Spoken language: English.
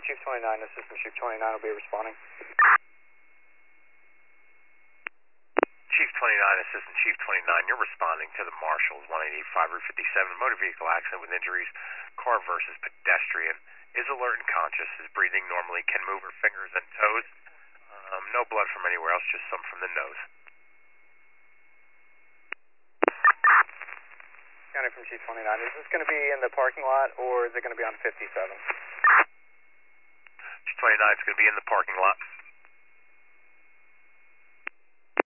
Chief 29, Assistant Chief 29 will be responding. Chief 29, Assistant Chief 29, you're responding to the Marshals 185 Route 57 motor vehicle accident with injuries, car versus pedestrian. Is alert and conscious, is breathing normally, can move her fingers and toes. No blood from anywhere else, just some from the nose. County from Chief 29, is this going to be in the parking lot or is it going to be on 57? Chief 29 is going to be in the parking lot.